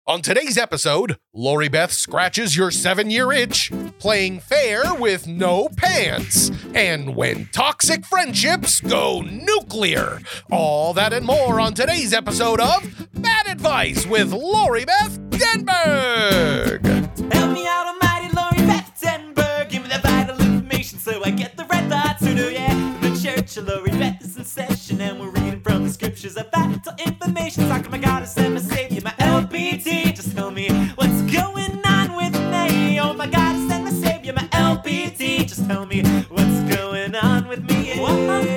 On today's episode, Lori Beth scratches your 7-year itch, playing fair with no pants, and when toxic friendships go nuclear. All that and more on today's episode of Bad Advice with Lori Beth Denberg. Help me out, almighty Lori Beth Denberg. Give me the vital information so I get the red thoughts to do, yeah. The church of Lori Beth is in session and we're reading from the scriptures of vital information. Talking my goddess and my savior, my LBT. Just tell me what's going on with me. Oh my goddess and my savior, my LBT. Just tell me what's going on with me. The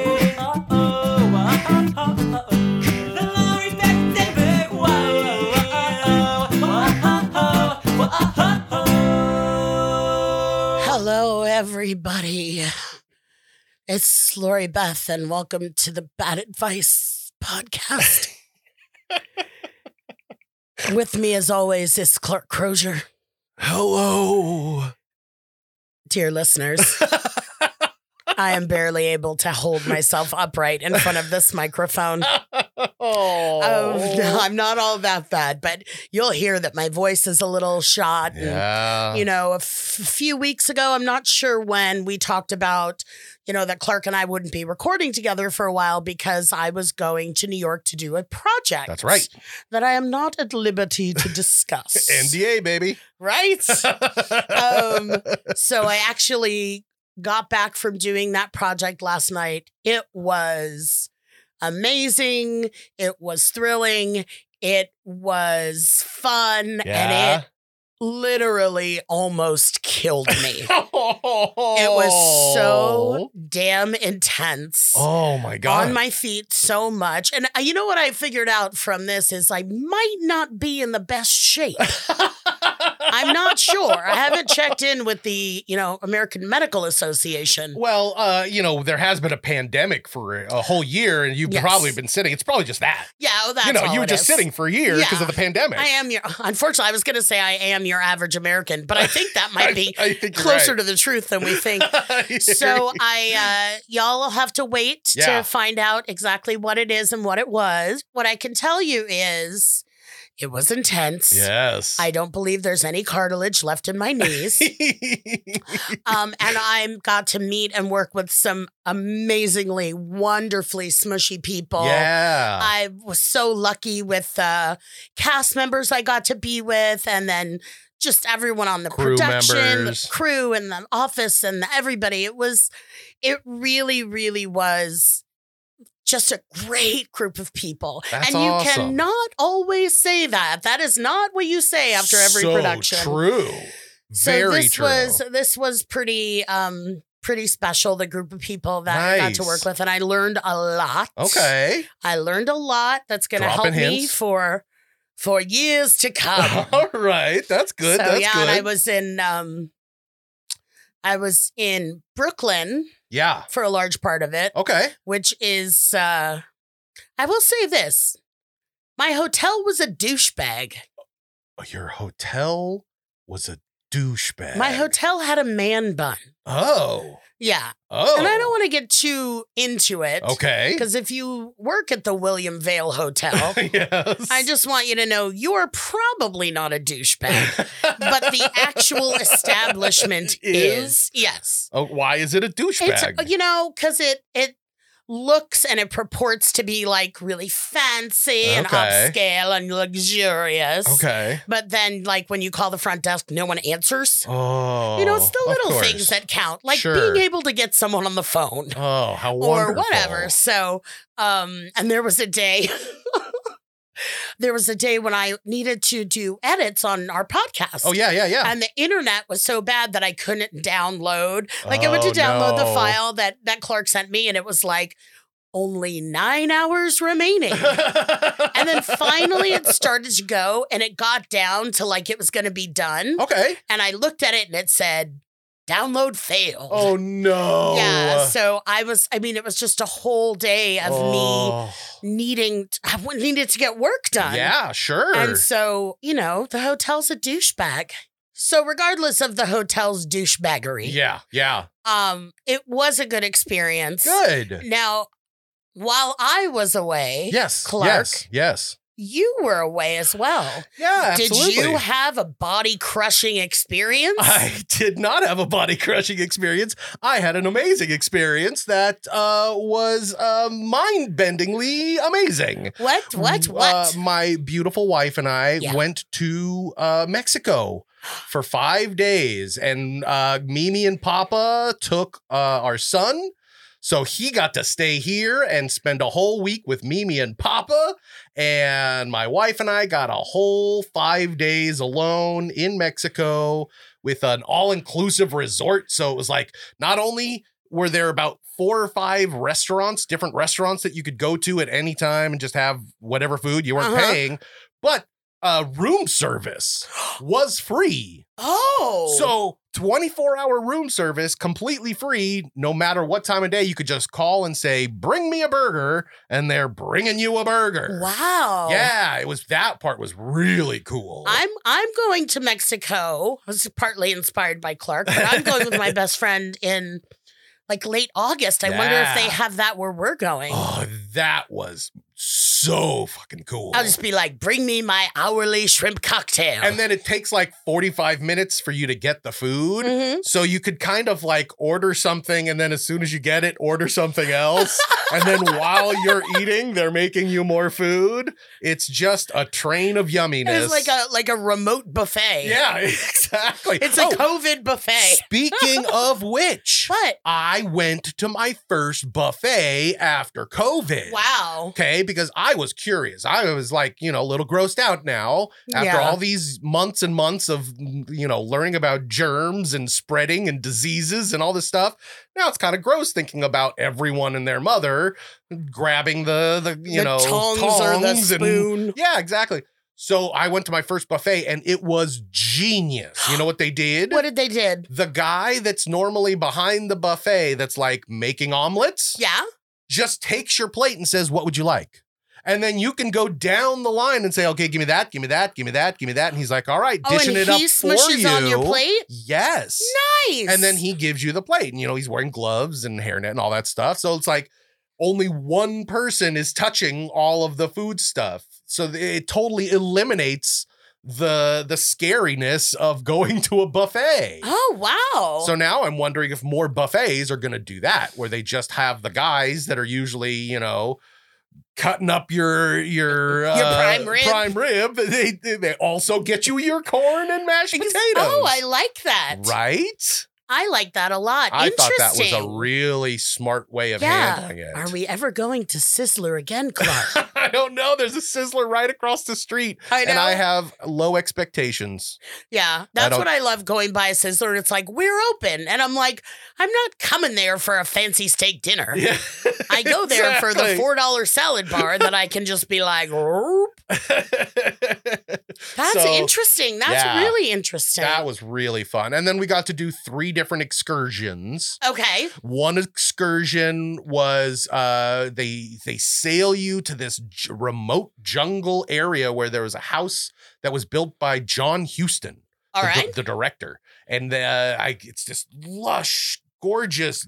Lori Beth Denberg. Hello, everybody. It's Lori Beth, and welcome to the Bad Advice podcast. With me, as always, is Clark Crozier. Hello. Dear listeners, I am barely able to hold myself upright in front of this microphone. No, I'm not all that bad, but you'll hear that my voice is a little shot. Yeah. And, a few weeks ago, I'm not sure when, we talked about, that Clark and I wouldn't be recording together for a while because I was going to New York to do a project. That's right. That I am not at liberty to discuss. NDA, baby. Right? So I actually got back from doing that project last night. It was amazing. It was thrilling. It was fun. And it literally almost killed me. It was so damn intense. Oh my God. On my feet so much. And you know what I figured out from this is I might not be in the best shape. I'm not sure. I haven't checked in with the, American Medical Association. Well, there has been a pandemic for a whole year, and you've probably been sitting. It's probably just that. Yeah, that's all you were it just is. Sitting for a year because of the pandemic. Unfortunately, I was going to say I am your average American, but I think that might be I think closer right. to the truth than we think. So y'all will have to wait to find out exactly what it is and what it was. What I can tell you is it was intense. Yes. I don't believe there's any cartilage left in my knees. And I got to meet and work with some amazingly, wonderfully smushy people. Yeah. I was so lucky with cast members I got to be with, and then just everyone on the production, members. the crew, and the office, and everybody. It really, really was just a great group of people. That's and you awesome. cannot always say that. That is not what you say after every production. True. So Very true. This was pretty special, the group of people that I got to work with, and I learned a lot. Okay. I learned a lot that's going to help me for years to come. All right. That's good. So That's good. and I was in Brooklyn. Yeah. For a large part of it. Okay. Which is, I will say this. My hotel was a douchebag. Your hotel was a douchebag. My hotel had a man bun. Oh. Yeah. Oh. And I don't want to get too into it. Okay. Because if you work at the William Vale Hotel, yes. I just want you to know you're probably not a douchebag. But the actual establishment is. Yes. Oh, why is it a douchebag? It's, because it looks and it purports to be like really fancy and upscale and luxurious. Okay. But then when you call the front desk, no one answers. Oh. It's the little things that count. Like being able to get someone on the phone. Oh, how wonderful. Or whatever. So, and there was a day... There was a day when I needed to do edits on our podcast. Oh, yeah. And the internet was so bad that I couldn't download. I went to download the file that Clark sent me, and it was only 9 hours remaining. And then finally it started to go, and it got down to it was going to be done. Okay. And I looked at it, and it said, download failed. Oh, no. Yeah. So it was just a whole day of me needed to get work done. Yeah, sure. And so, the hotel's a douchebag. So regardless of the hotel's douchebaggery. Yeah. It was a good experience. Good. Now, while I was away, Yes. Clark, Yes. you were away as well. Yeah, absolutely. Did you have a body-crushing experience? I did not have a body-crushing experience. I had an amazing experience that was mind-bendingly amazing. What? My beautiful wife and I Yeah. went to Mexico for 5 days, and Mimi and Papa took our son. So he got to stay here and spend a whole week with Mimi and Papa. And my wife and I got a whole 5 days alone in Mexico with an all-inclusive resort. So it was like, not only were there about 4 or 5 restaurants, different restaurants that you could go to at any time and just have whatever food you weren't paying, but room service was free. Oh. So 24-hour room service, completely free, no matter what time of day. You could just call and say, bring me a burger, and they're bringing you a burger. Wow. Yeah, that part was really cool. I'm going to Mexico. I was partly inspired by Clark, but I'm going with my best friend in like late August. I wonder if they Yeah. have that where we're going. Oh, that was so fucking cool. I'll just be like, bring me my hourly shrimp cocktail. And then it takes like 45 minutes for you to get the food. Mhm. So you could kind of like order something, and then as soon as you get it, order something else. And then while you're eating, they're making you more food. It's just a train of yumminess. It's like a remote buffet. Yeah, exactly. It's a COVID buffet. Speaking of which, What? I went to my first buffet after COVID. Wow. Okay, because I was curious. I was like, a little grossed out now after Yeah. all these months and months of, learning about germs and spreading and diseases and all this stuff. Now it's kind of gross thinking about everyone and their mother grabbing the tongs or the and- spoon. yeah, exactly. So I went to my first buffet and it was genius. You know what they did? What did they did? The guy that's normally behind the buffet that's like making omelets Yeah. just takes your plate and says, what would you like? And then you can go down the line and say, okay, give me that, give me that, give me that, give me that. And he's like, all right, dishing and it up he for smushes you. on your plate? Yes. Nice. And then he gives you the plate. And, he's wearing gloves and hairnet and all that stuff. So it's like only one person is touching all of the food stuff. So it totally eliminates the scariness of going to a buffet. Oh, wow. So now I'm wondering if more buffets are going to do that, where they just have the guys that are usually, cutting up your prime rib. They also get you your corn and mashed potatoes. Oh, I like that. Right? I like that a lot. I thought that was a Interesting. really smart way of handling it. Are we ever going to Sizzler again, Clark? I don't know. There's a Sizzler right across the street. I know. And I have low expectations. Yeah, that's don't- what I love going by a Sizzler. It's like, we're open. And I'm like, I'm not coming there for a fancy steak dinner. Yeah. I go there for the Exactly. $4 salad bar that I can just be like, "Roop." That's So, interesting. That's yeah. really interesting. That was really fun. And then we got to do 3 different excursions. Okay. One excursion was they sail you to this remote jungle area where there was a house that was built by John Huston, All right. the director, and it's this lush, gorgeous,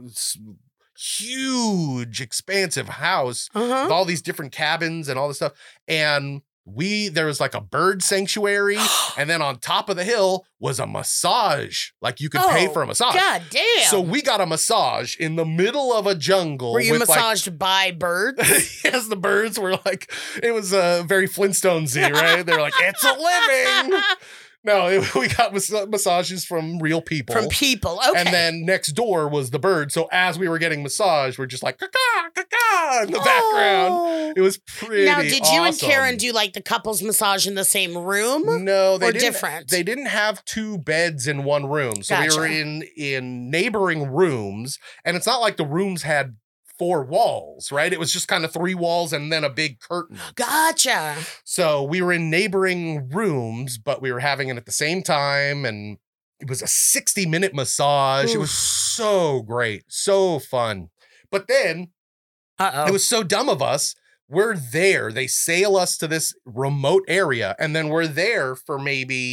huge, expansive house Uh-huh. with all these different cabins and all this stuff, and there was like a bird sanctuary, and then on top of the hill was a massage. Like you could pay for a massage. God damn. So we got a massage in the middle of a jungle. were you with, like- massaged by birds? yes, the birds were like, it was very Flintstonesy, right? They were like, it's a living. No, we got massages from real people. From people. Okay. And then next door was the bird. So as we were getting massaged, we're just like, caw, caw, caw, in the background. Oh. It was pretty Now, did you and awesome. Karen do like the couples massage in the same room? No, they or didn't. different? They didn't have 2 beds in one room. So we were Gotcha. in neighboring rooms, and it's not like the rooms had 4 walls, right? It was just kind of 3 walls and then a big curtain. Gotcha. So we were in neighboring rooms, but we were having it at the same time, and it was a 60-minute massage. It was Oof. so great, so fun. But then Uh-oh. it was so dumb of us. We're there. They sail us to this remote area, and then we're there for maybe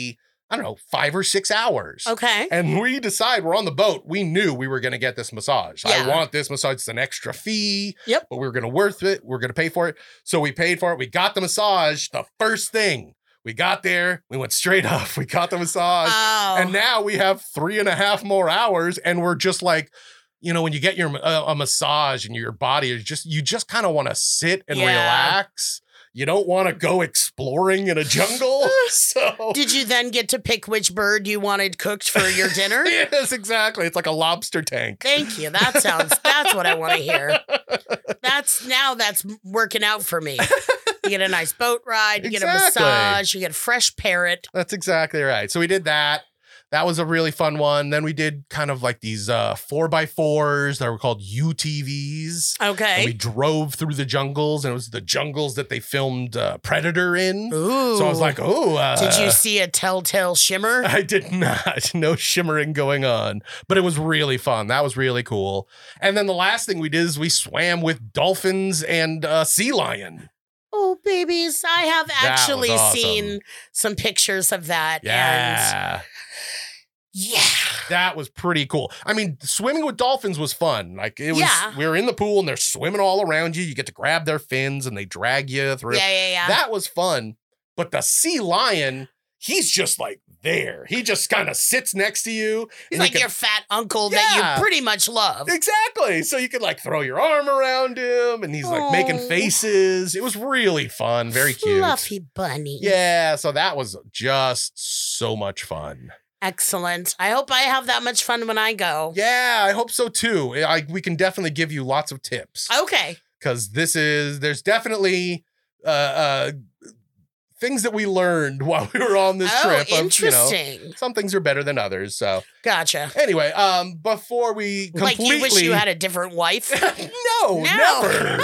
I don't know, 5 or 6 hours. Okay. And we decide we're on the boat. We knew we were going to get this massage. Yeah. I want this massage. It's an extra fee. Yep. But we were going to worth it. We're going to pay for it. So we paid for it. We got the massage. The first thing we got there, we went straight up. We got the massage. Oh. And now we have 3.5 more hours. And we're just like, you know, when you get your a massage and your body is you just kind of want to sit and relax. You don't want to go exploring in a jungle. So Did you then get to pick which bird you wanted cooked for your dinner? yes, exactly. It's like a lobster tank. Thank you. That's what I want to hear. That's working out for me. You get a nice boat ride, you get a massage, you get a fresh parrot. That's exactly right. So we did that. That was a really fun one. Then we did kind of like these 4x4s that were called UTVs. Okay. And we drove through the jungles, and it was the jungles that they filmed Predator in. Ooh. So I was like, oh. Did you see a telltale shimmer? I did not. No shimmering going on. But it was really fun. That was really cool. And then the last thing we did is we swam with dolphins and sea lion. Oh, babies. I have actually awesome. seen some pictures of that. Yeah. And yeah. That was pretty cool. I mean, swimming with dolphins was fun. Like it was, we were in the pool and they're swimming all around you. You get to grab their fins and they drag you through. Yeah. That was fun. But the sea lion, he's just like there. He just kind of sits next to you. He's like your fat uncle that you pretty much love. Exactly. So you could like throw your arm around him and he's like making faces. It was really fun. Very cute. Fluffy bunny. Yeah. So that was just so much fun. Excellent. I hope I have that much fun when I go. Yeah, I hope so too. We can definitely give you lots of tips. Okay. Because there's definitely things that we learned while we were on this trip. Interesting. Some things are better than others. So gotcha. Anyway, before we completely... Like you wish you had a different wife? No, never.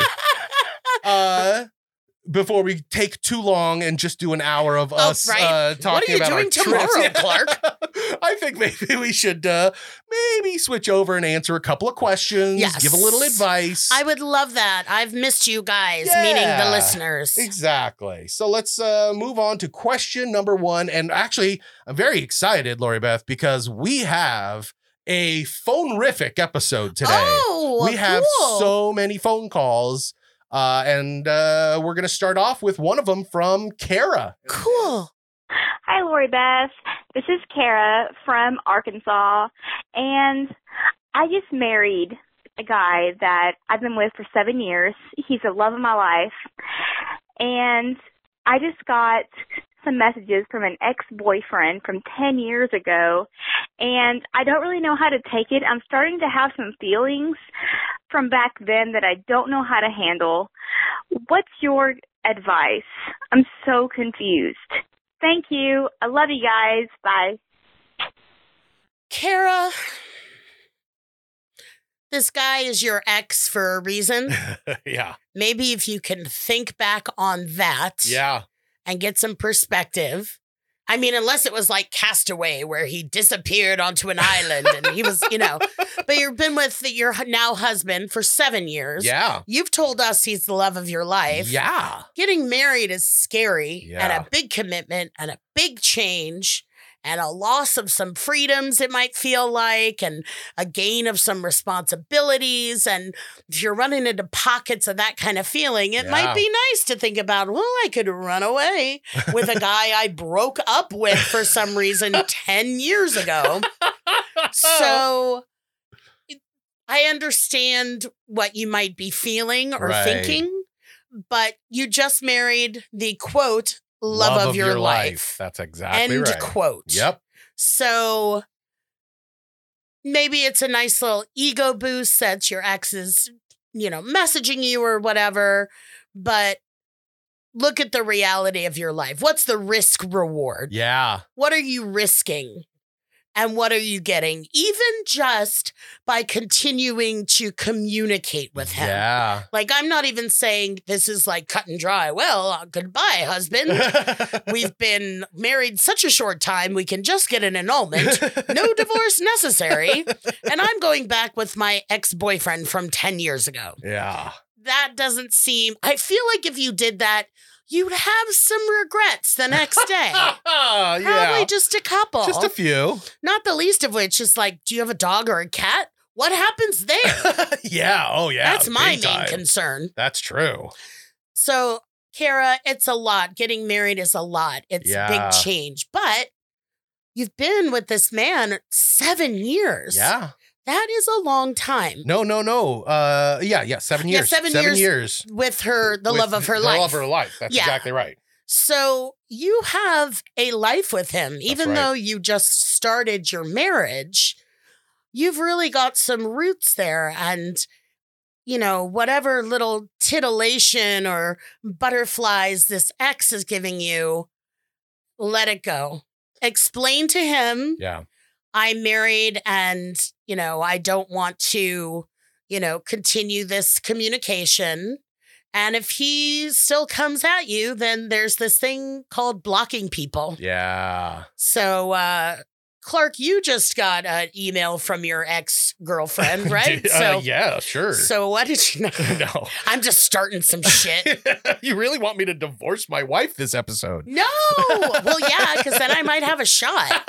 Before we take too long and just do an hour of us talking about our What are you doing tomorrow, Clark? I think maybe we should maybe switch over and answer a couple of questions. Yes. Give a little advice. I would love that. I've missed you guys, meaning the listeners. Exactly. So let's move on to question number 1. And actually, I'm very excited, Lori Beth, because we have a phone-rific episode today. Oh, we have cool. so many phone calls. And we're going to start off with one of them from Kara. Cool. Hi, Lori Beth. This is Kara from Arkansas. And I just married a guy that I've been with for 7 years. He's the love of my life. And I just got some messages from an ex-boyfriend from 10 years ago, and I don't really know how to take it. I'm starting to have some feelings from back then that I don't know how to handle. What's your advice? I'm so confused. Thank you. I love you guys. Bye. Kara, this guy is your ex for a reason. Yeah. Maybe if you can think back on that. Yeah. And get some perspective. I mean, unless it was like Castaway, where he disappeared onto an island and he was, but you've been with your now husband for 7 years. Yeah. You've told us he's the love of your life. Yeah. Getting married is scary and Yeah. a big commitment and a big change and a loss of some freedoms, it might feel like, and a gain of some responsibilities. And if you're running into pockets of that kind of feeling, it might be nice to think about, well, I could run away with a guy I broke up with for some reason 10 years ago. So I understand what you might be feeling or thinking, but you just married the quote, love of your life. That's exactly End right. quote. Yep. So maybe it's a nice little ego boost that your ex is, messaging you or whatever, but look at the reality of your life. What's the risk reward? Yeah. What are you risking? And what are you getting? Even just by continuing to communicate with him. Yeah. Like, I'm not even saying this is like cut and dry. Well, goodbye, husband. We've been married such a short time, we can just get an annulment. No divorce necessary. And I'm going back with my ex-boyfriend from 10 years ago. Yeah. That doesn't seem... I feel like if you did that, you'd have some regrets the next day. Probably Yeah. just a couple. Just a few. Not the least of which is like, do you have a dog or a cat? What happens there? Yeah. Oh, yeah. That's my big main time. concern. That's true. So, Kara, it's a lot. Getting married is a lot. It's a Yeah. big change. But you've been with this man 7 years. Yeah. That is a long time. No. Yeah. 7 years. Yeah, 7 years. With her, the With love of her the life. love of her life. That's Yeah. exactly right. So you have a life with him, even right. though you just started your marriage. You've really got some roots there, and whatever little titillation or butterflies this ex is giving you, let it go. Explain to him, Yeah. I'm married, and I don't want to continue this communication. And if he still comes at you, then there's this thing called blocking people. Yeah. So, Clark, you just got an email from your ex-girlfriend, right? Yeah, sure. So what did you know? No. I'm just starting some shit. You really want me to divorce my wife this episode? No. Well, yeah, because then I might have a shot.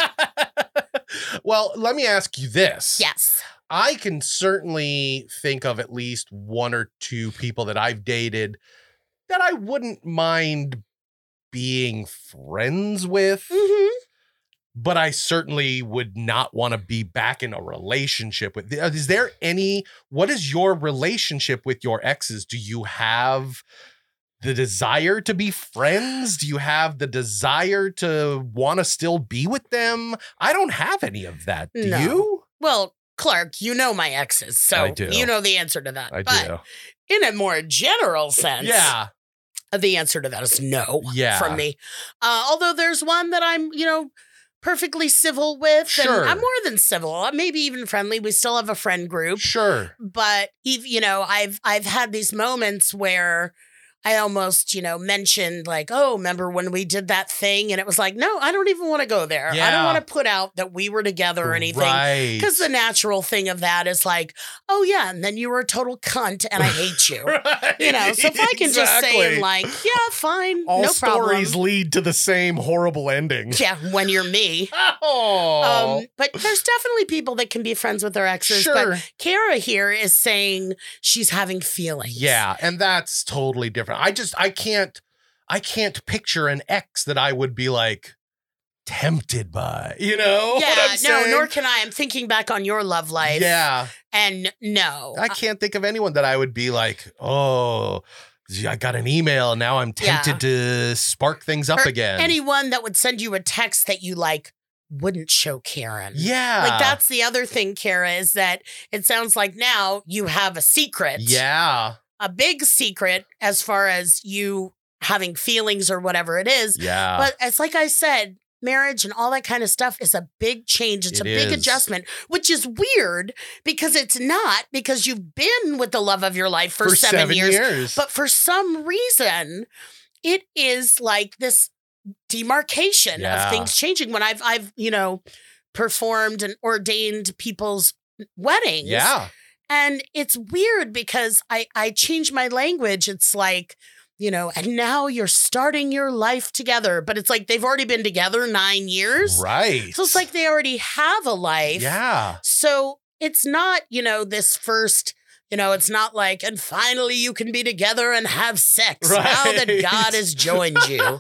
Well, let me ask you this. Yes. I can certainly think of at least one or two people that I've dated that I wouldn't mind being friends with, Mm-hmm. but I certainly would not want to be back in a relationship with. What is your relationship with your exes? Do you have the desire to be friends? Do you have the desire to want to still be with them? I don't have any of that. Do No. you? Well, Clark, you know my exes, so I do. you know the answer to that. I but do. in a more general sense, Yeah. the answer to that is no Yeah. from me. Although there's one that I'm, perfectly civil with. Sure. And I'm more than civil, maybe even friendly. We still have a friend group. Sure. But, I've had these moments where I almost, mentioned like, oh, remember when we did that thing? And it was like, no, I don't even want to go there. I Yeah. don't want to put out that we were together or anything. Right. Because the natural thing of that is like, oh, yeah, and then you were a total cunt and I hate you. Right. So if I can just say, Exactly. like, yeah, fine, all no stories problem. lead to the same horrible ending. Yeah, when you're me. Oh. But there's definitely people that can be friends with their exes. Sure. But Kara here is saying she's having feelings. Yeah, and that's totally different. I can't picture an ex that I would be like tempted by. You know? Yeah, what I'm no, saying? nor can I. I'm thinking back on your love life. Yeah. And no. I can't think of anyone that I would be like, oh, I got an email and now I'm tempted to spark things up Or again. anyone that would send you a text that you like wouldn't show Karen. Yeah. Like that's the other thing, Kara, is that it sounds like now you have a secret. Yeah. A big secret as far as you having feelings or whatever it is. Yeah. But it's like I said, marriage and all that kind of stuff is a big change. It's It a big is. adjustment, which is weird because it's not, because you've been with the love of your life for 7 years. But for some reason, it is like this demarcation Yeah. of things changing. When I've performed and ordained people's weddings. Yeah. And it's weird because I change my language. It's like, and now you're starting your life together. But it's like they've already been together 9 years. Right. So it's like they already have a life. Yeah. So it's not, this first, it's not like, and finally you can be together and have sex now that Right. God has joined you.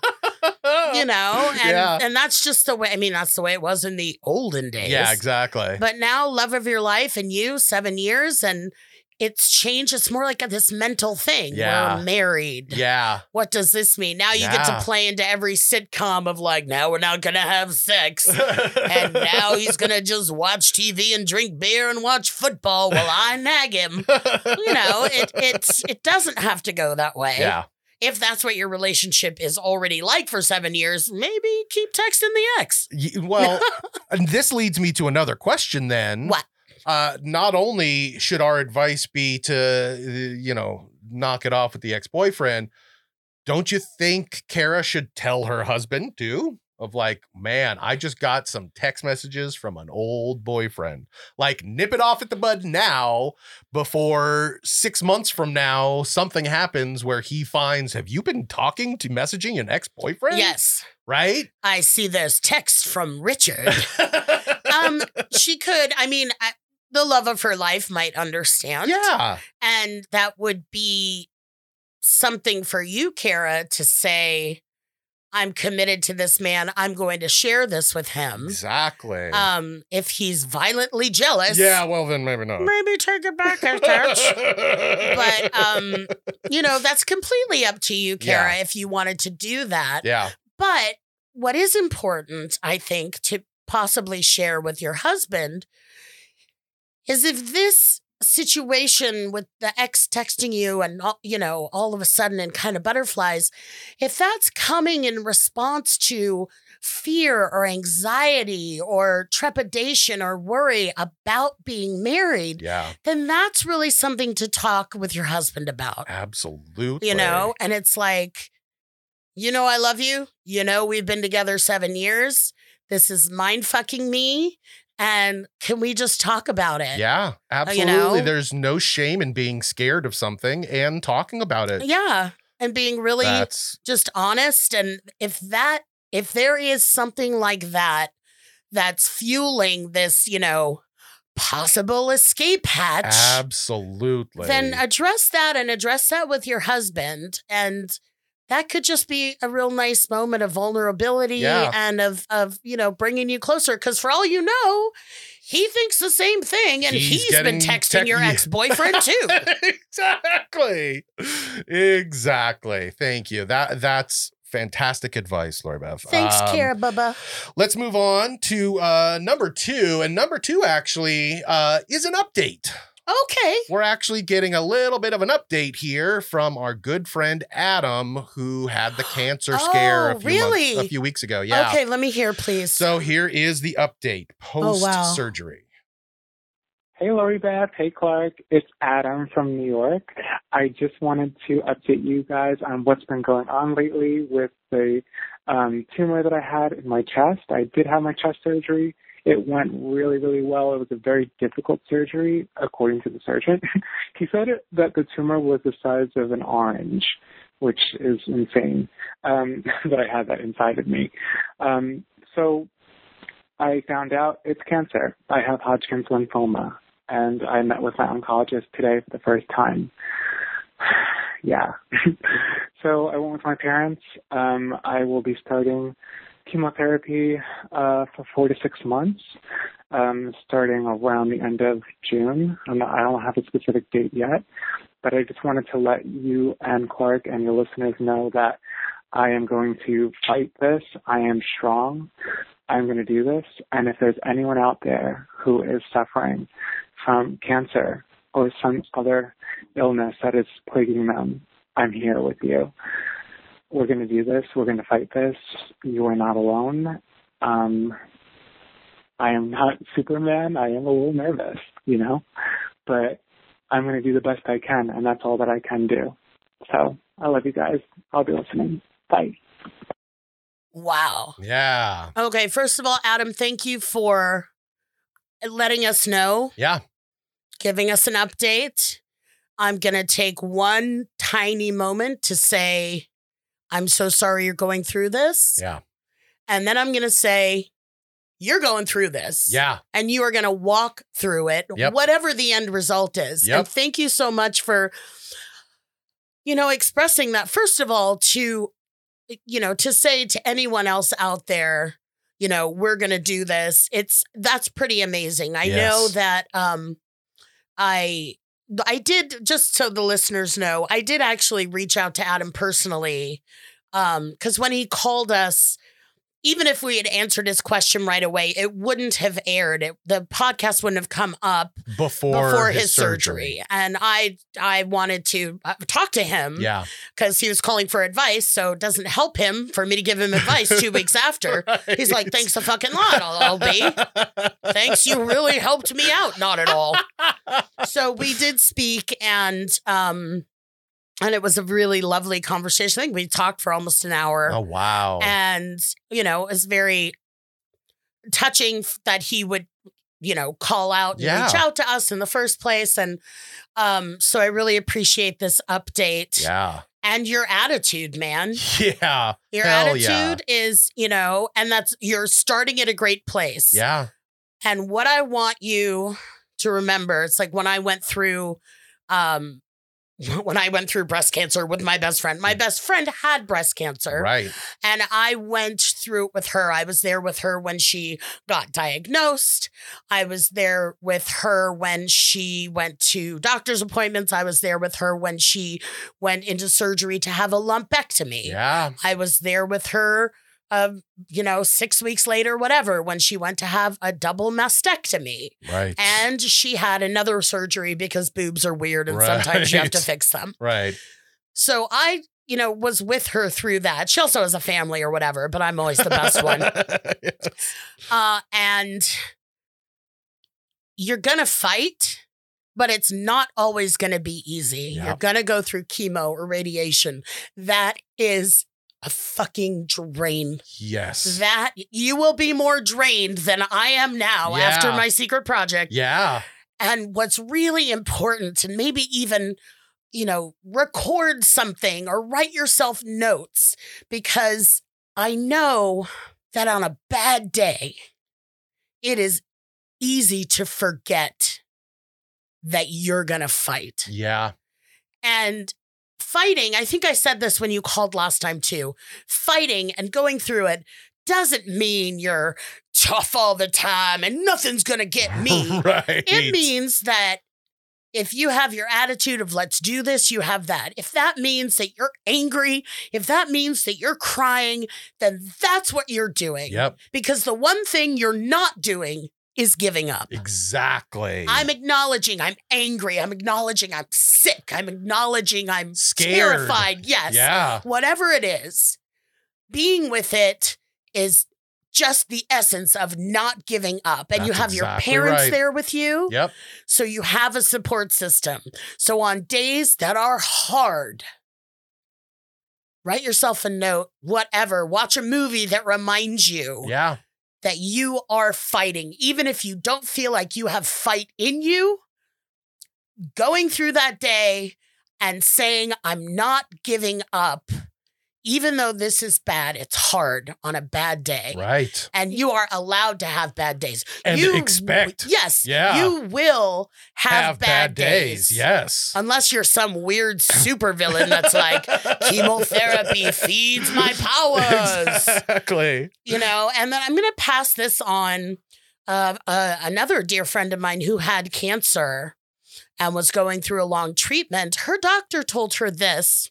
Yeah. And that's just the way, that's the way it was in the olden days. Yeah, exactly. But now, love of your life and you, 7 years, and it's changed. It's more like this mental thing. Yeah. We're married. Yeah. What does this mean? Now you get Yeah. to play into every sitcom of like, now we're not going to have sex. And now he's going to just watch TV and drink beer and watch football while I nag him. It doesn't have to go that way. Yeah. If that's what your relationship is already like for 7 years, maybe keep texting the ex. Well, and this leads me to another question then. What? Not only should our advice be to, knock it off with the ex-boyfriend, don't you think Kara should tell her husband too? of like, man, I just got some text messages from an old boyfriend. Like, nip it off at the bud now before 6 months from now, something happens where he finds, have you been messaging an ex-boyfriend? Yes. Right? I see this text from Richard. She could, the love of her life might understand. Yeah. And that would be something for you, Kara, to say, I'm committed to this man. I'm going to share this with him. Exactly. If he's violently jealous. Yeah, well, then maybe not. Maybe take it back a touch. But, that's completely up to you, Kara, if you wanted to do that. Yeah. But what is important, I think, to possibly share with your husband is if this situation with the ex texting you and, all of a sudden and kind of butterflies, if that's coming in response to fear or anxiety or trepidation or worry about being married, then that's really something to talk with your husband about. Absolutely. And it's like, I love you. We've been together 7 years. This is mind fucking me. And can we just talk about it? Yeah, absolutely. There's no shame in being scared of something and talking about it. Yeah. And being really just honest. And if there is something like that, that's fueling this, possible escape hatch. Absolutely. Then address that with your husband. And that could just be a real nice moment of vulnerability and of bringing you closer. Because for all you know, he thinks the same thing, and he's been texting your ex-boyfriend too. Exactly. Thank you. That's fantastic advice, Lori Beth. Thanks, Kara Bubba. Let's move on to number 2. And number 2 actually is an update. Okay. We're actually getting a little bit of an update here from our good friend Adam, who had the cancer scare a few weeks ago. Yeah. Okay, let me hear, please. So here is the update post-surgery. Hey, Lori Beth. Hey, Clark. It's Adam from New York. I just wanted to update you guys on what's been going on lately with the tumor that I had in my chest. I did have my chest surgery. It went really, really well. It was a very difficult surgery, according to the surgeon. He said that the tumor was the size of an orange, which is insane, that I had that inside of me. So I found out it's cancer. I have Hodgkin's lymphoma, and I met with my oncologist today for the first time. Yeah. So I went with my parents. I will be starting chemotherapy for 4 to 6 months, starting around the end of June. I don't have a specific date yet, but I just wanted to let you and Clark and your listeners know that I am going to fight this. I am strong. I'm going to do this. And if there's anyone out there who is suffering from cancer or some other illness that is plaguing them, I'm here with you. We're going to do this. We're going to fight this. You are not alone. I am not Superman. I am a little nervous, but I'm going to do the best I can, and that's all that I can do. So I love you guys. I'll be listening. Bye. Wow. Yeah. Okay. First of all, Adam, thank you for letting us know. Yeah. Giving us an update. I'm going to take one tiny moment to say, I'm so sorry you're going through this. Yeah. And then I'm going to say, you're going through this. Yeah. And you are going to walk through it, whatever the end result is. Yep. And thank you so much for, expressing that. First of all, to say to anyone else out there, we're going to do this. That's pretty amazing. I know that I did, just so the listeners know, I did actually reach out to Adam personally, because when he called us, even if we had answered his question right away, it wouldn't have aired. The podcast wouldn't have come up before his surgery. And I wanted to talk to him because he was calling for advice. So it doesn't help him for me to give him advice 2 weeks after. Right. He's like, thanks a fucking lot, I'll be. Thanks, you really helped me out. Not at all. So we did speak, and And it was a really lovely conversation. I think we talked for almost an hour. Oh, wow. And, it was very touching that he would, call out and reach out to us in the first place. And so I really appreciate this update. Yeah. And your attitude, man. Yeah. Your Hell attitude is, and you're starting at a great place. Yeah. And what I want you to remember, it's like when I went through breast cancer with my best friend. My best friend had breast cancer. Right. And I went through it with her. I was there with her when she got diagnosed. I was there with her when she went to doctor's appointments. I was there with her when she went into surgery to have a lumpectomy. Yeah. I was there with her 6 weeks later, whatever, when she went to have a double mastectomy. Right. And she had another surgery because boobs are weird and sometimes you have to fix them. Right. So I, was with her through that. She also has a family or whatever, but I'm always the best one. And you're going to fight, but it's not always going to be easy. Yep. You're going to go through chemo or radiation. That is a fucking drain. Yes. That you will be more drained than I am now after my secret project. Yeah. And what's really important, and maybe even, record something or write yourself notes, because I know that on a bad day, it is easy to forget that you're going to fight. Yeah. And fighting, I think I said this when you called last time too, fighting and going through it doesn't mean you're tough all the time and nothing's going to get me. Right. It means that if you have your attitude of let's do this, you have that. If that means that you're angry, if that means that you're crying, then that's what you're doing. Yep. Because the one thing you're not doing is giving up. Exactly. I'm acknowledging I'm angry. I'm acknowledging I'm sick. I'm acknowledging I'm Scared. terrified. Yes. Yeah. Whatever it is, being with it is just the essence of not giving up. And you That's have your exactly parents right. there with you. Yep. So you have a support system. So on days that are hard, write yourself a note, whatever. Watch a movie that reminds you Yeah. that you are fighting. Even if you don't feel like you have fight in you, going through that day and saying, I'm not giving up, even though this is bad, it's hard on a bad day. Right. And you are allowed to have bad days. And you expect. Yes. Yeah. You will have bad days. Yes. Unless you're some weird supervillain that's like, chemotherapy feeds my powers. Exactly. And then I'm going to pass this on. Another dear friend of mine who had cancer and was going through a long treatment, her doctor told her this.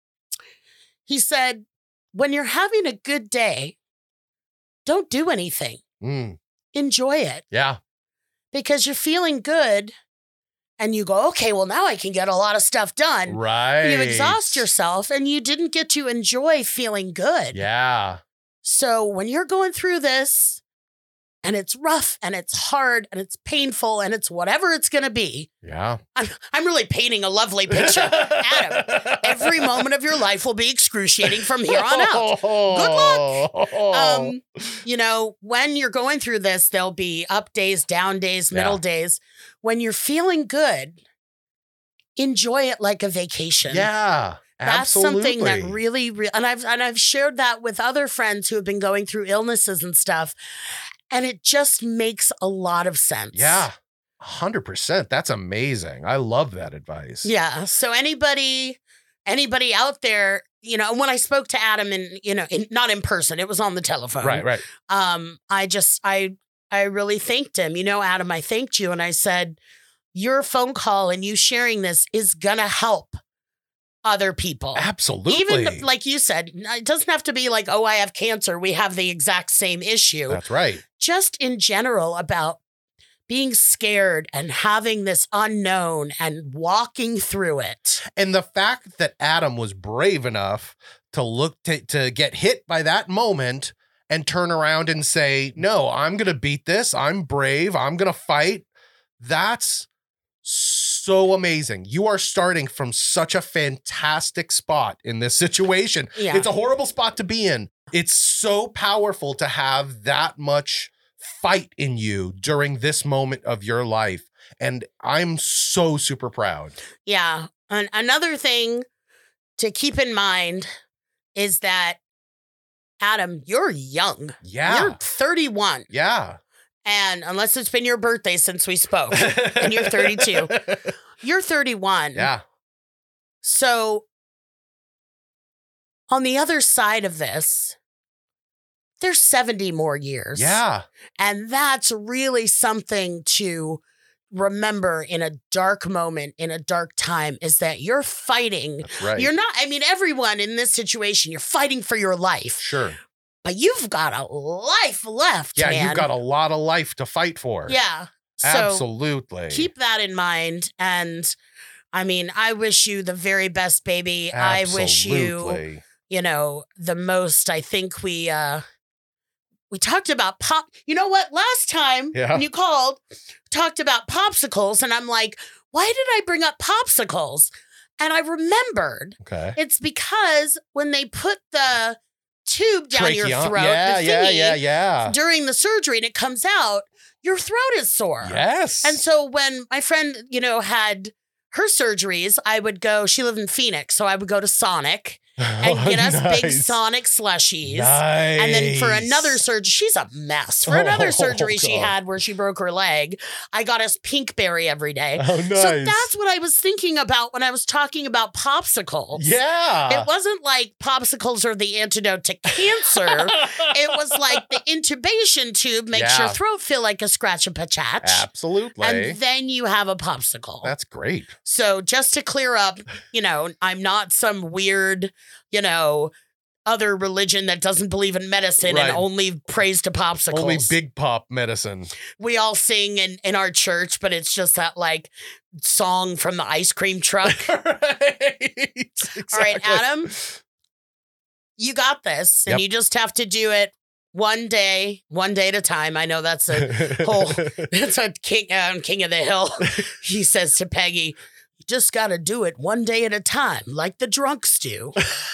He said, when you're having a good day, don't do anything. Enjoy it. Yeah. Because you're feeling good and you go, okay, well, now I can get a lot of stuff done. Right. You exhaust yourself and you didn't get to enjoy feeling good. Yeah. So when you're going through this and it's rough and it's hard and it's painful and it's whatever it's going to be. Yeah. I'm really painting a lovely picture. Adam, every moment of your life will be excruciating from here on out. Good luck. When you're going through this, there'll be up days, down days, middle days. When you're feeling good, enjoy it like a vacation. Yeah. That's Absolutely. something that really, and I've shared that with other friends who have been going through illnesses and stuff. And it just makes a lot of sense. Yeah. 100%. That's amazing. I love that advice. Yeah. So anybody out there, when I spoke to Adam and, not in person, it was on the telephone. Right. I really thanked him. Adam, I thanked you. And I said, your phone call and you sharing this is going to help other people. Absolutely. Even like you said, it doesn't have to be like, oh, I have cancer. We have the exact same issue. That's right. Just in general about being scared and having this unknown and walking through it. And the fact that Adam was brave enough to look to get hit by that moment and turn around and say, no, I'm going to beat this. I'm brave. I'm going to fight. That's so amazing. You are starting from such a fantastic spot in this situation. Yeah. It's a horrible spot to be in. It's so powerful to have that much fight in you during this moment of your life. And I'm so super proud. Yeah. And another thing to keep in mind is that, Adam, you're young. Yeah. You're 31. Yeah. And unless it's been your birthday since we spoke, and you're 32, you're 31. Yeah. So on the other side of this, there's 70 more years. Yeah. And that's really something to remember in a dark moment, in a dark time, is that you're fighting. That's right. You're not, I mean, everyone in this situation, you're fighting for your life. Sure. But you've got a life left, Yeah, man. you've got a lot of life to fight for. Yeah. So Absolutely. keep that in mind. And I mean, I wish you the very best, baby. I wish you, Absolutely. you know, the most. I think we talked about pop. You know what? Last time when you called, talked about popsicles, and I'm like, why did I bring up popsicles? And I remembered it's because when they put the tube down your throat, during the surgery, and it comes out, your throat is sore. Yes. And so when my friend, you know, had her surgeries, I would go, she lived in Phoenix, so I would go to Sonic and get us big Sonic slushies. Nice. And then for another surgery, she's a mess. For another surgery she God. had where she broke her leg, I got us Pinkberry every day. Oh, nice. So that's what I was thinking about when I was talking about popsicles. Yeah. It wasn't like popsicles are the antidote to cancer. It was like the intubation tube makes your throat feel like a scratch and patch. Absolutely. And then you have a popsicle. That's great. So just to clear up, you know, I'm not some weird, you know, other religion that doesn't believe in medicine and only prays to popsicles. Only big pop medicine. We all sing in our church, but it's just that like song from the ice cream truck. Exactly. All right, Adam, you got this, and you just have to do it one day at a time. I know that's a whole, that's what King of the Hill, he says to Peggy, you just got to do it one day at a time, like the drunks do.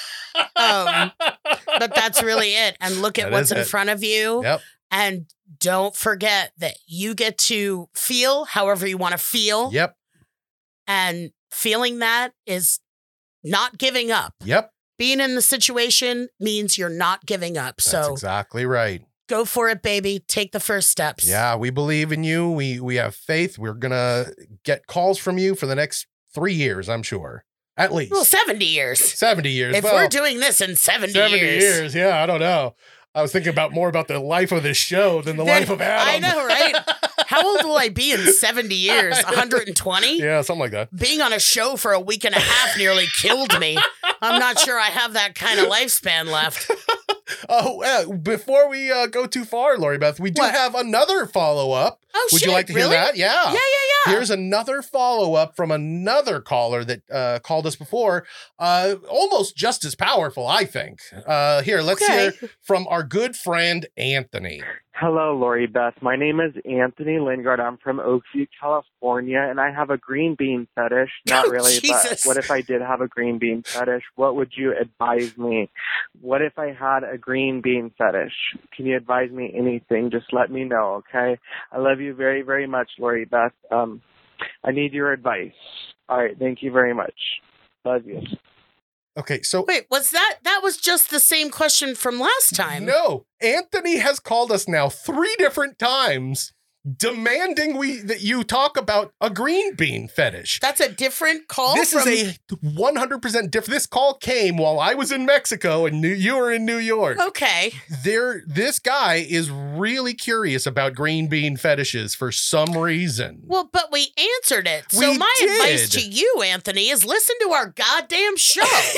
But that's really it. And look at what's in front of you. Yep. And don't forget that you get to feel however you want to feel. Yep. And feeling that is not giving up. Yep. Being in the situation means you're not giving up. That's So exactly right. go for it, baby. Take the first steps. Yeah, we believe in you. We have faith. We're going to get calls from you for the next 3 years, I'm sure. At least. Well, 70 years. 70 years. If we're doing this in 70 years. Yeah, I don't know. I was thinking about more about the life of this show than the life of Adam. I know, right? How old will I be in 70 years? 120? Yeah, something like that. Being on a show for a week and a half nearly killed me. I'm not sure I have that kind of lifespan left. Before we go too far, Lori Beth, we do have another follow-up. Oh, Would you like to hear that? Yeah. Yeah. Here's another follow-up from another caller that called us before. Almost just as powerful, I think. Here, let's hear from our good friend, Anthony. Hello, Lori Beth. My name is Anthony Lingard. I'm from Oakview, California, and I have a green bean fetish. Not really, but what if I did have a green bean fetish? What would you advise me? What if I had a green bean fetish? Can you advise me anything? Just let me know, okay? I love you very, very much, Lori Beth. I need your advice. All right, thank you very much. Love you. Okay, so wait, that was just the same question from last time. No, Anthony has called us now 3 different times demanding that you talk about a green bean fetish. That's a different call. This is a 100% different. This call came while I was in Mexico and you were in New York. Okay. This guy is really curious about green bean fetishes for some reason. Well, but we answered it. So my advice to you, Anthony, is listen to our goddamn show.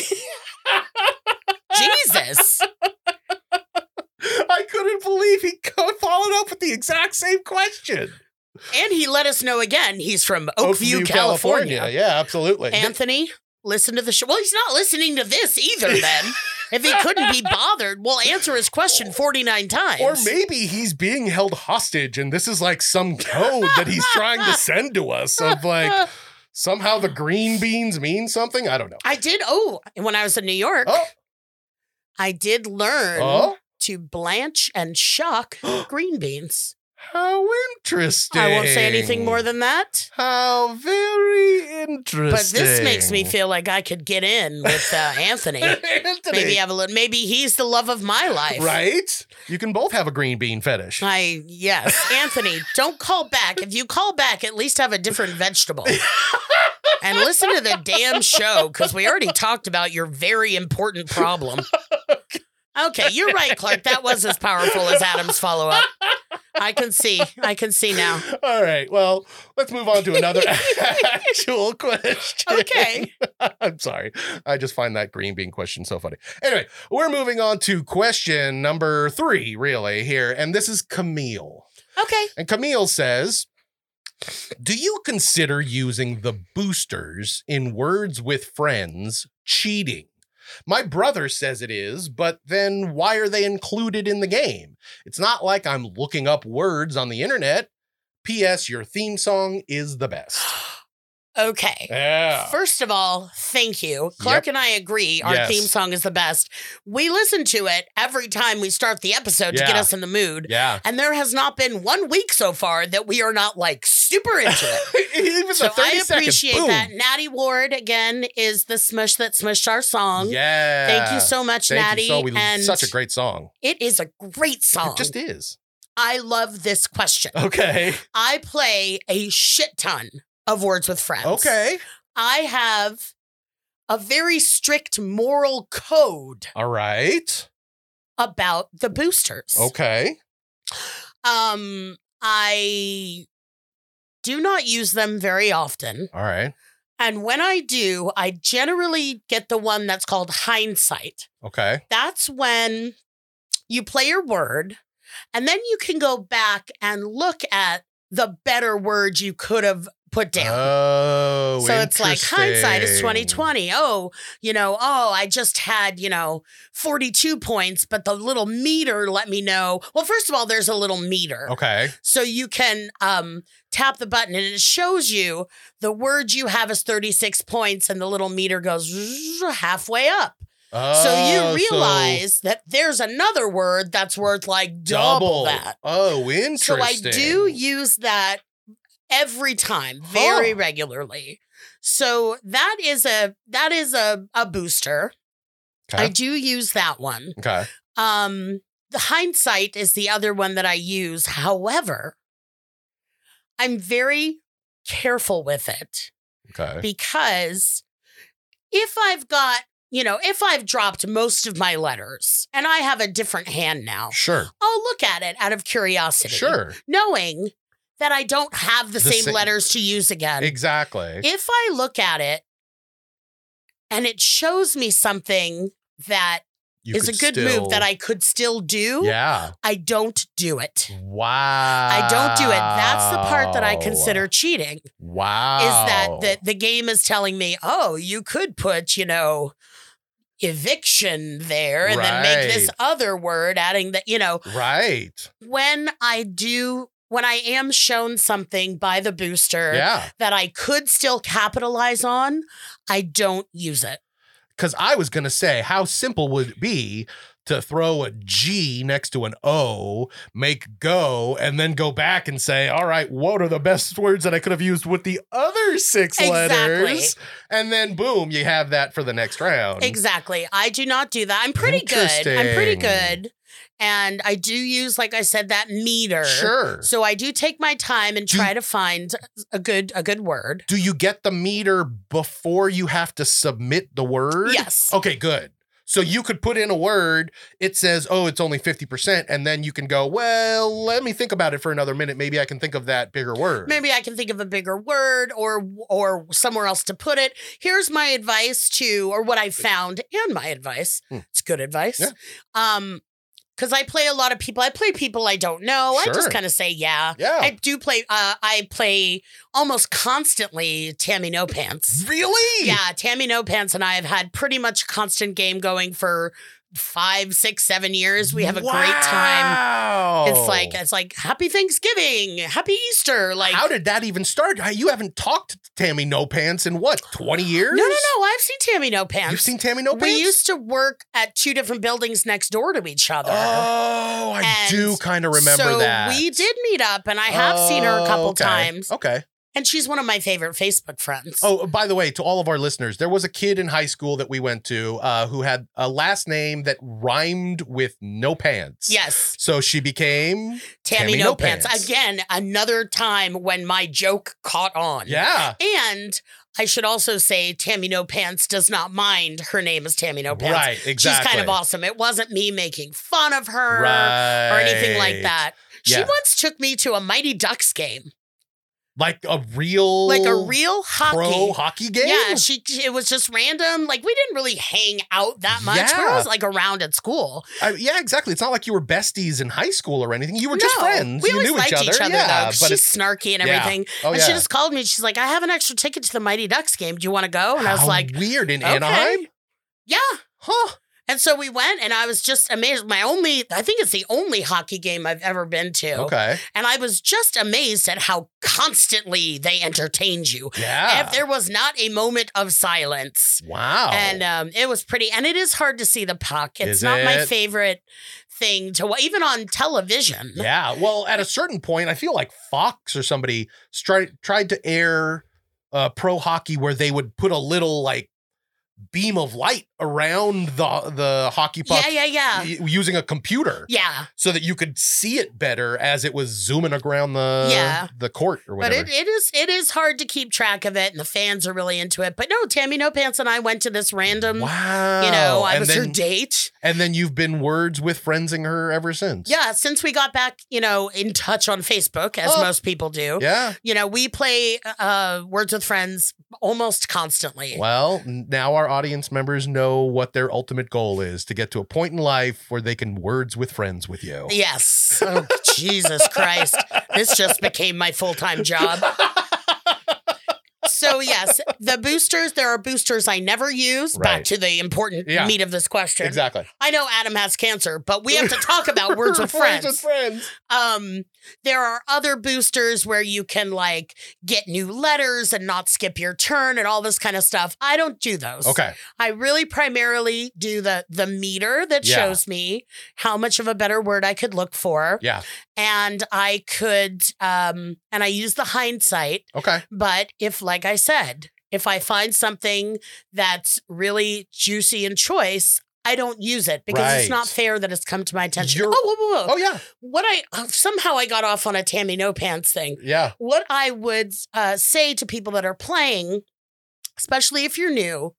Jesus. I couldn't believe he followed up with the exact same question. And he let us know again he's from Oakview, California. Yeah, absolutely. Anthony, listen to the show. Well, he's not listening to this either then. If he couldn't be bothered, we'll answer his question 49 times. Or maybe he's being held hostage and this is like some code that he's trying to send to us of like Somehow the green beans mean something? I don't know. I did. Oh, and when I was in New York, I did learn to blanch and shuck green beans. How interesting. I won't say anything more than that. How very interesting. But this makes me feel like I could get in with Anthony. Maybe have a little. Maybe he's the love of my life. Right? You can both have a green bean fetish. Yes. Anthony, don't call back. If you call back, at least have a different vegetable. And listen to the damn show, because we already talked about your very important problem. Okay, you're right, Clark. That was as powerful as Adam's follow-up. I can see now. All right. Well, let's move on to another actual question. Okay. I'm sorry. I just find that green bean question so funny. Anyway, we're moving on to question number 3, really, here. And this is Camille. Okay. And Camille says, do you consider using the boosters in Words with Friends cheating? My brother says it is, but then why are they included in the game? It's not like I'm looking up words on the internet. P.S. Your theme song is the best. Okay. Yeah. First of all, thank you. Clark and I agree our theme song is the best. We listen to it every time we start the episode to get us in the mood. Yeah. And there has not been 1 week so far that we are not like super into it. Even so the 30 I seconds, appreciate boom. that. Natty Ward, again, is the smush that smushed our song. Yeah. Thank you so much, Natty. And such a great song. It is a great song. It just is. I love this question. Okay. I play a shit ton of Words with Friends. Okay. I have a very strict moral code. All right. About the boosters. Okay. I do not use them very often. All right. And when I do, I generally get the one that's called hindsight. Okay. That's when you play your word and then you can go back and look at the better word you could have put down. Oh, so it's like hindsight is 2020. I just had, 42 points, but the little meter let me know. Well, first of all, there's a little meter. Okay. So you can tap the button and it shows you the word you have is 36 points and the little meter goes halfway up. So you realize that there's another word that's worth like double that. Oh, interesting. So I do use that every time, very regularly. So that is a booster. Okay. I do use that one. Okay. The hindsight is the other one that I use. However, I'm very careful with it. Okay. Because if I've got, if I've dropped most of my letters and I have a different hand now, sure, I'll look at it out of curiosity. Sure. Knowing that I don't have the same letters to use again. Exactly. If I look at it and it shows me something that is a good move that I could still do, I don't do it. Wow. I don't do it. That's the part that I consider cheating. Wow. Is that the game is telling me, oh, you could put, eviction there and then make this other word adding that, Right. When I am shown something by the booster that I could still capitalize on, I don't use it. Because I was going to say, how simple would it be to throw a G next to an O, make go, and then go back and say, all right, what are the best words that I could have used with the other 6 letters? And then boom, you have that for the next round. Exactly. I do not do that. I'm pretty good. And I do use, like I said, that meter. Sure. So I do take my time and try to find a good word. Do you get the meter before you have to submit the word? Yes. Okay, good. So you could put in a word, it says, oh, it's only 50%, and then you can go, well, let me think about it for another minute. Maybe I can think of that bigger word. Maybe I can think of a bigger word or somewhere else to put it. Here's my advice or what I found and my advice. It's good advice. Yeah. Because I play a lot of people. I play people I don't know. Sure. I just kind of say, yeah. I do play, I play almost constantly Tammy No Pants. Really? Yeah, Tammy No Pants and I have had pretty much a constant game going for 5, 6, 7 years. We have a great time. It's like Happy Thanksgiving, Happy Easter. Like, how did that even start? You haven't talked to Tammy No Pants in what, 20 years? No. I've seen Tammy No Pants. You've seen Tammy No Pants? We used to work at 2 different buildings next door to each other. Oh, I do kind of remember that. So we did meet up, and I have seen her a couple times. Okay. And she's one of my favorite Facebook friends. Oh, by the way, to all of our listeners, there was a kid in high school that we went to who had a last name that rhymed with No Pants. Yes. So she became Tammy No Pants. Again, another time when my joke caught on. Yeah. And I should also say Tammy No Pants does not mind her name is Tammy No Pants. Right, exactly. She's kind of awesome. It wasn't me making fun of her right. or anything like that. She Yeah. once took me to a Mighty Ducks game. Like a real hockey. pro hockey game? Yeah, it was just random. Like, we didn't really hang out that much. Yeah. But I was like around at school. Yeah, exactly. It's not like you were besties in high school or anything. You were just friends. We you always knew liked each other yeah, though, 'cause she's snarky and everything. Oh, and she just called me. She's like, I have an extra ticket to the Mighty Ducks game. Do you want to go? And I was like, weird. In okay. Anaheim? Yeah. Huh. And so we went, and I was just amazed. I think it's the only hockey game I've ever been to. Okay. And I was just amazed at how constantly they entertained you. Yeah. If there was not a moment of silence. Wow. And it was pretty, and it is hard to see the puck. It's Is not my it? favorite thing to, even on television. Yeah. Well, at a certain point, I feel like Fox or somebody tried to air pro hockey where they would put a little like beam of light around the hockey puck. Yeah. Using a computer. Yeah. So that you could see it better as it was zooming around the court or whatever. But it is hard to keep track of it, and the fans are really into it. But no, Tammy No Pants and I went to this random, wow. I was her date. And then you've been words with friendsing her ever since. Yeah, since we got back, in touch on Facebook, as most people do. Yeah. We play Words with Friends almost constantly. Well, now our audience members know what their ultimate goal is, to get to a point in life where they can words with friends with you. Yes. Oh, Jesus Christ. This just became my full-time job. So, yes, the boosters, there are boosters I never use. Right. Back to the important meat of this question. Exactly. I know Adam has cancer, but we have to talk about Words with Friends. Words with Friends. There are other boosters where you can get new letters and not skip your turn and all this kind of stuff. I don't do those. Okay. I really primarily do the meter that shows me how much of a better word I could look for. Yeah. And I could, and I use the hindsight. Okay. But like I said, if I find something that's really juicy and choice, I don't use it because it's not fair that it's come to my attention. Whoa. Oh, yeah. Somehow I got off on a Tammy No Pants thing. Yeah. What I would say to people that are playing, especially if you're new,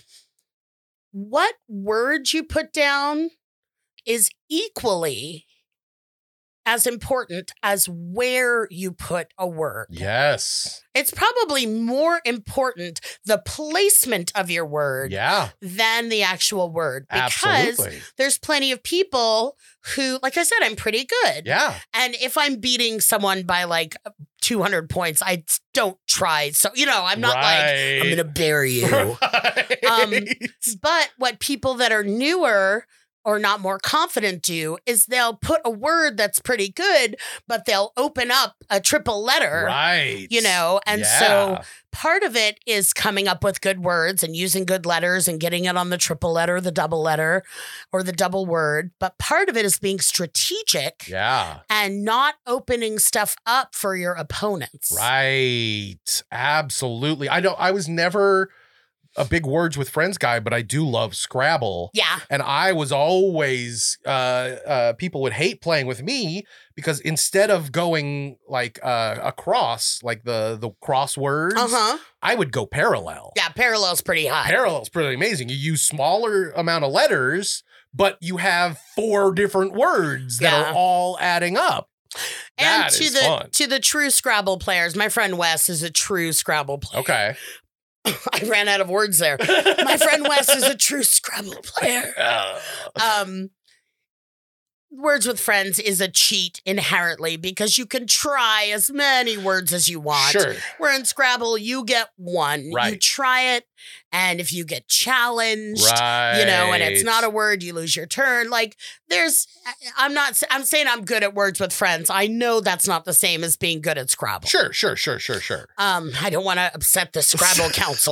what word you put down is equally as important as where you put a word. Yes. It's probably more important, the placement of your word, than the actual word. Because Absolutely. there's plenty of people who, like I said, I'm pretty good. Yeah. And if I'm beating someone by 200 points, I don't try. So, I'm not I'm going to bury you. Right. But what people that are newer or not more confident do is they'll put a word that's pretty good, but they'll open up a triple letter. Right. And so part of it is coming up with good words and using good letters and getting it on the triple letter, the double letter, or the double word. But part of it is being strategic. Yeah. And not opening stuff up for your opponents. Right. Absolutely. I was never a big Words with Friends guy, but I do love Scrabble. Yeah. And I was always, people would hate playing with me because instead of going across, the crosswords, I would go parallel. Yeah, parallel's pretty high. Parallel's pretty amazing. You use smaller amount of letters, but you have 4 different words that are all adding up. And fun. To the true Scrabble players, my friend Wes is a true Scrabble player. Okay. I ran out of words there. My friend Wes is a true Scrabble player. Words with Friends is a cheat inherently because you can try as many words as you want. Sure. Where in Scrabble, you get one. Right. You try it, and if you get challenged, Right. and it's not a word, you lose your turn. Like, I'm saying I'm good at Words with Friends. I know that's not the same as being good at Scrabble. Sure. I don't want to upset the Scrabble Council.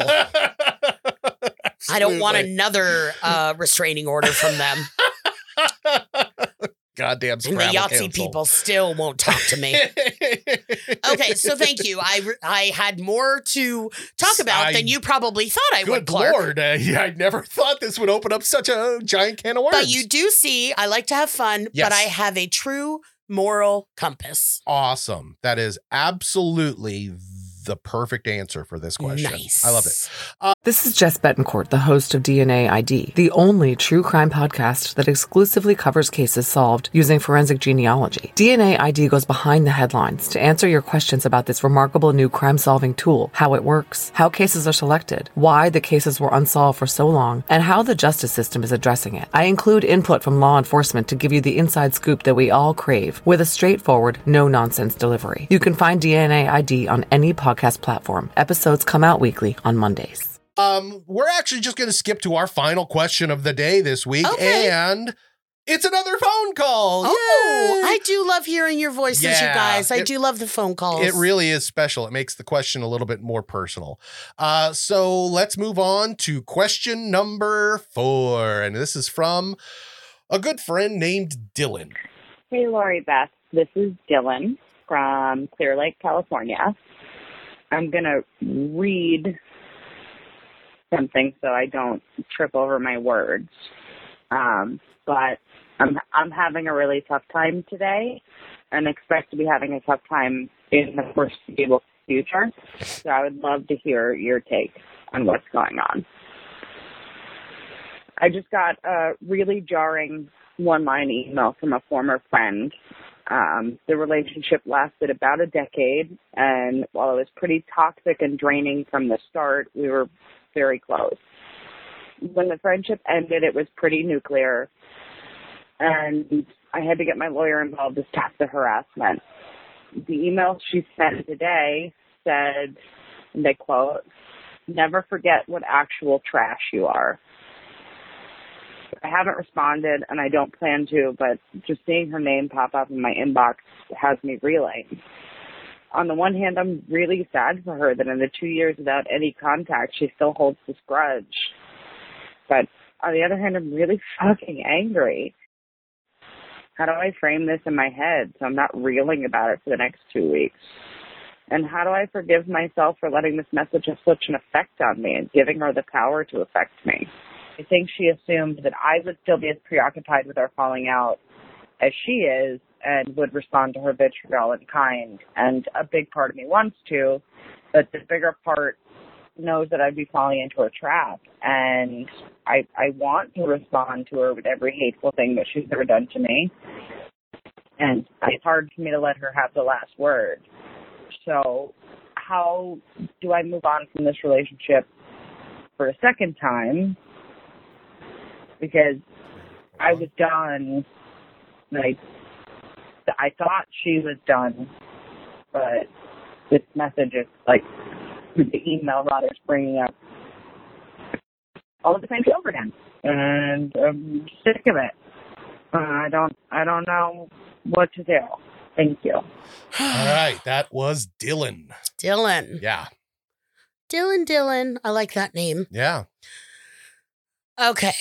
I don't want another restraining order from them. Goddamn Scrabble And the Yahtzee Council. people still won't talk to me. Okay, so thank you. I had more to talk about than you probably thought I would, Good Clark. Lord. I never thought this would open up such a giant can of worms. But you do see, I like to have fun, Yes. but I have a true moral compass. Awesome. That is absolutely the perfect answer for this question. Nice. I love it. This is Jess Betancourt, the host of DNA ID, the only true crime podcast that exclusively covers cases solved using forensic genealogy. DNA ID goes behind the headlines to answer your questions about this remarkable new crime-solving tool, how it works, how cases are selected, why the cases were unsolved for so long, and how the justice system is addressing it. I include input from law enforcement to give you the inside scoop that we all crave, with a straightforward, no-nonsense delivery. You can find DNA ID on any podcast platform. Episodes come out weekly on Mondays. We're actually just going to skip to our final question of the day this week. Okay. And it's another phone call. Oh, Yay! I do love hearing your voices, you Yeah, guys. I do love the phone calls. It really is special. It makes the question a little bit more personal. So let's move on to question number 4. And this is from a good friend named Dylan. Hey, Lori Beth. This is Dylan from Clear Lake, California. I'm going to read something so I don't trip over my words. But I'm having a really tough time today and expect to be having a tough time in the foreseeable future. So I would love to hear your take on what's going on. I just got a really jarring one-line email from a former friend. The relationship lasted about a decade, and while it was pretty toxic and draining from the start, we were very close. When the friendship ended, it was pretty nuclear, and I had to get my lawyer involved to stop the harassment. The email she sent today said, and I quote, "Never forget what actual trash you are." I haven't responded, and I don't plan to, but just seeing her name pop up in my inbox has me reeling. On the one hand, I'm really sad for her that in the 2 years without any contact, she still holds this grudge. But on the other hand, I'm really fucking angry. How do I frame this in my head so I'm not reeling about it for the next 2 weeks? And how do I forgive myself for letting this message have such an effect on me and giving her the power to affect me? I think she assumed that I would still be as preoccupied with our falling out as she is and would respond to her vitriol in kind. And a big part of me wants to, but the bigger part knows that I'd be falling into a trap. And I want to respond to her with every hateful thing that she's ever done to me. And it's hard for me to let her have the last word. So how do I move on from this relationship for a second time? Because I was done, like, I thought she was done, but this message is, like, the email rather is bringing up all of the same thing over again. And I'm sick of it. I don't know what to do. Thank you. All right. That was Dylan. Dylan. Yeah. Dylan. I like that name. Yeah. Okay.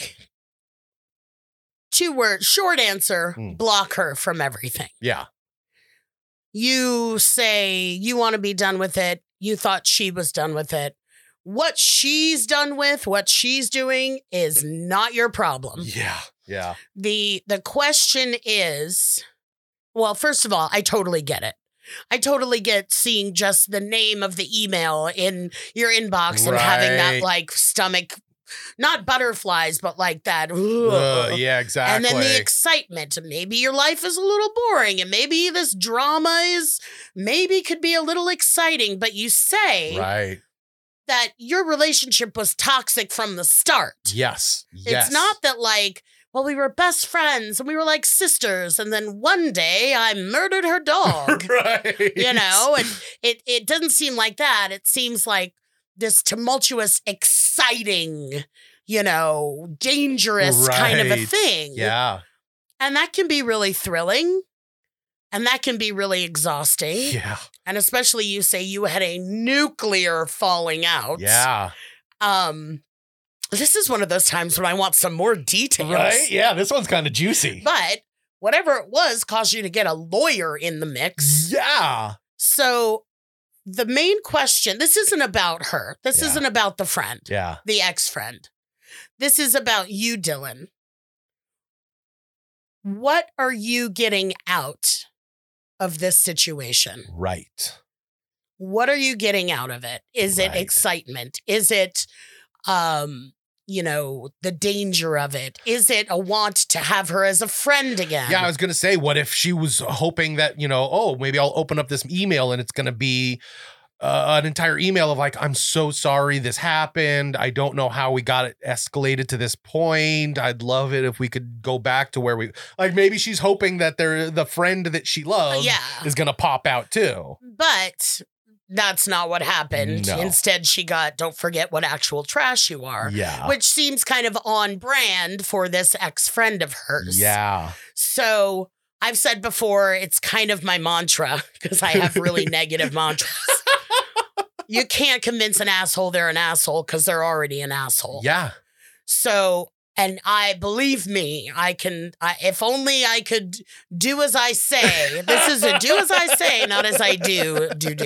2 words. Short answer. Block her from everything. Yeah. You say you want to be done with it. You thought she was done with it. What she's done with, what she's doing is not your problem. Yeah. Yeah. The question is, well, first of all, I totally get it. I totally get seeing just the name of the email in your inbox and having that like stomach, not butterflies, but like that. Yeah, exactly. And then the excitement. Maybe your life is a little boring and maybe this drama could be a little exciting, but you say that your relationship was toxic from the start. Yes. It's not that like well, we were best friends and we were like sisters. And then one day I murdered her dog. Right. You know, and it doesn't seem like that. It seems like this tumultuous, exciting, you know, dangerous kind of a Right. thing. Yeah. And that can be really thrilling. And that can be really exhausting. Yeah. And especially you say you had a nuclear falling out. Yeah. This is one of those times when I want some more details. Right? Yeah, this one's kind of juicy. But whatever it was caused you to get a lawyer in the mix. Yeah. So the main question, this isn't about her. This Yeah. isn't about the friend, Yeah. the ex-friend. This is about you, Dylan. What are you getting out of this situation? Right. What are you getting out of it? Is it Right. excitement? Is it, you know, the danger of it? Is it a want to have her as a friend again? Yeah, I was going to say, what if she was hoping that, you know, oh, maybe I'll open up this email and it's going to be an entire email of like, I'm so sorry this happened. I don't know how we got it escalated to this point. I'd love it if we could go back to where we, like, maybe she's hoping that the friend that she loves Yeah. is going to pop out too. But that's not what happened. No. Instead, she got, don't forget what actual trash you are. Yeah. Which seems kind of on brand for this ex-friend of hers. Yeah. So I've said before, it's kind of my mantra because I have really negative mantras. You can't convince an asshole they're an asshole because they're already an asshole. Yeah. So, and believe me, if only I could do as I say. This is a do as I say, not as I do.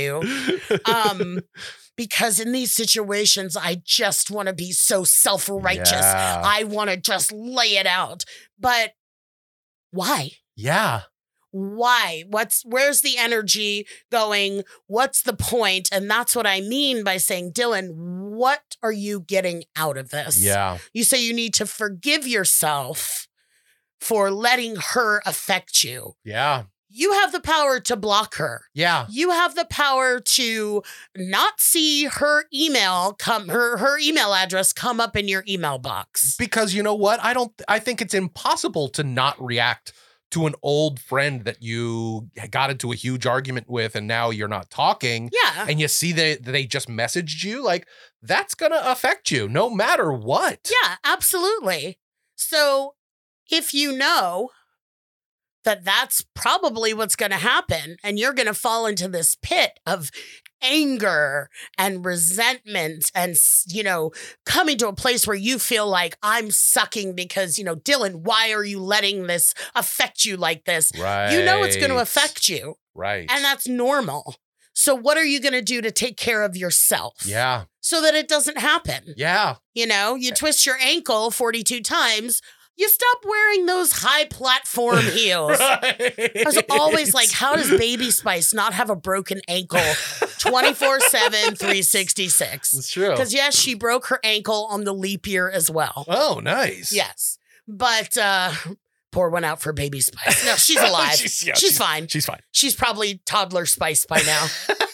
Because in these situations, I just want to be so self-righteous. Yeah. I want to just lay it out. But why? Yeah. Why? Where's the energy going? What's the point? And that's what I mean by saying, Dylan, what are you getting out of this? Yeah. You say you need to forgive yourself for letting her affect you. Yeah. You have the power to block her. Yeah. You have the power to not see her email her email address come up in your email box. Because you know what? I think it's impossible to not react to an old friend that you got into a huge argument with and now you're not talking. Yeah. And you see they just messaged you, like, that's going to affect you no matter what. Yeah, absolutely. So if you know that that's probably what's going to happen and you're going to fall into this pit of anger and resentment and, you know, coming to a place where you feel like I'm sucking because, you know, Dylan, why are you letting this affect you like this? Right. You know it's going to affect you. Right. And that's normal. So what are you going to do to take care of yourself? Yeah. So that it doesn't happen. Yeah. You know, you twist your ankle 42 times. You stop wearing those high platform heels. Right. I was always like, how does Baby Spice not have a broken ankle 24/7, 366? It's true. Because, yes, she broke her ankle on the leap year as well. Oh, nice. Yes. But pour one out for Baby Spice. No, she's alive. she's fine. She's fine. She's probably toddler Spice by now.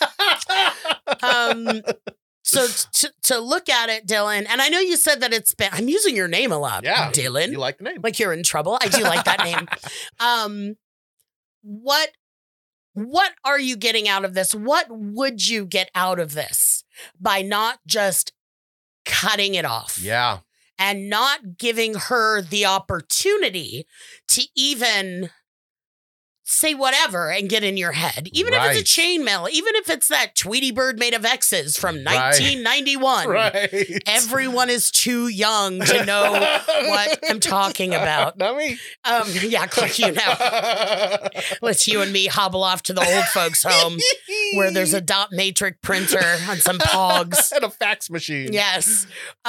So to look at it, Dylan, and I know you said that I'm using your name a lot. Yeah. Dylan. You like the name. Like you're in trouble. I do like that name. What are you getting out of this? What would you get out of this by not just cutting it off? Yeah. And not giving her the opportunity to even say whatever and get in your head. Even if it's a chainmail, even if it's that Tweety Bird made of X's from 1991. Right. Everyone is too young to know what I'm talking about. Not me. Yeah, click you now. Let's you and me hobble off to the old folks' home where there's a dot matrix printer and some pogs. And a fax machine. Yes.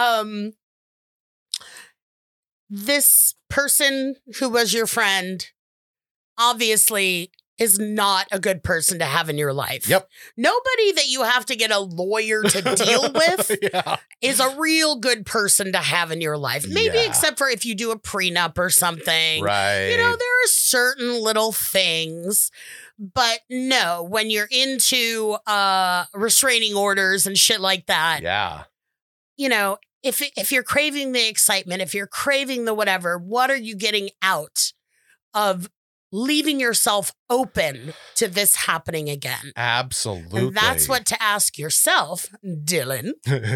This person who was your friend obviously is not a good person to have in your life. Yep. Nobody that you have to get a lawyer to deal with Yeah. is a real good person to have in your life. Maybe Yeah. except for if you do a prenup or something. Right. You know, there are certain little things. But no, when you're into restraining orders and shit like that, Yeah. you know, if you're craving the excitement, if you're craving the whatever, what are you getting out of leaving yourself open to this happening again? Absolutely. And that's what to ask yourself, Dylan.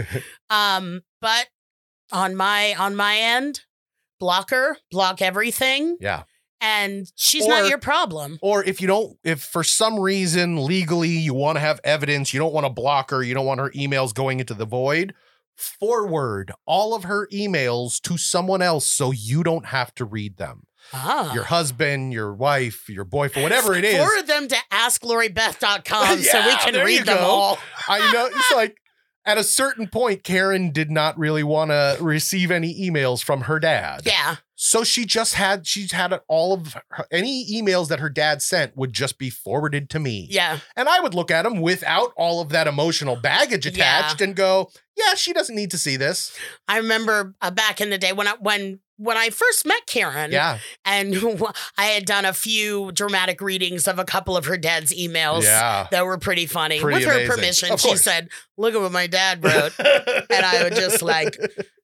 But on my end, block everything. Yeah. And she's not your problem. Or if for some reason legally you want to have evidence, you don't want to block her, you don't want her emails going into the void, forward all of her emails to someone else so you don't have to read them. Your husband, your wife, your boyfriend, whatever it is. Forward them to AskLoriBeth.com so we can read them all. I know. It's like at a certain point, Karen did not really want to receive any emails from her dad. Yeah. So she's had all of any emails that her dad sent would just be forwarded to me. Yeah. And I would look at them without all of that emotional baggage attached and go, yeah, she doesn't need to see this. I remember back in the day when I first met Karen, and I had done a few dramatic readings of a couple of her dad's emails that were pretty funny. With her permission, she said, look at what my dad wrote. And I would just like,